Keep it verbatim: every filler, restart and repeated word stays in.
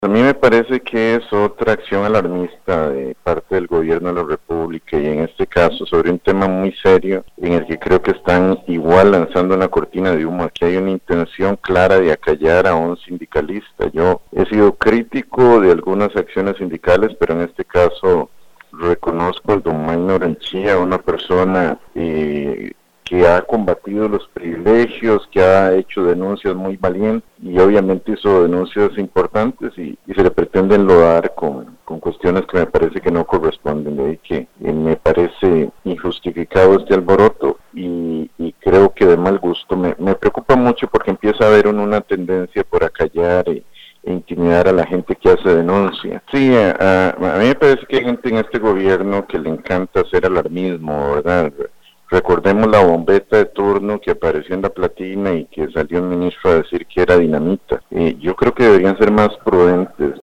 A mí me parece que es otra acción alarmista de parte del gobierno de la República y en este caso sobre un tema muy serio en el que creo que están igual lanzando una cortina de humo. Aquí hay una intención clara de acallar a un sindicalista. Yo he sido crítico de algunas acciones sindicales, pero en este caso reconozco al don Maynor Orenchía, una persona eh, que ha combatido los privilegios, que ha hecho denuncias muy valientes y obviamente hizo denuncias importantes y, y se le pretende enlodar con, con cuestiones que me parece que no corresponden. De ahí que eh, me parece injustificado este alboroto y, y creo que de mal gusto. Me, me preocupa mucho porque empieza a haber un, una tendencia por acallar y, e intimidar a la gente que hace denuncia. Sí, a, a mí me parece que hay gente en este gobierno que le encanta hacer alarmismo, ¿verdad? Recordemos la bombeta de turno que apareció en la Platina y que salió un ministro a decir que era dinamita. Eh, yo creo que deberían ser más prudentes.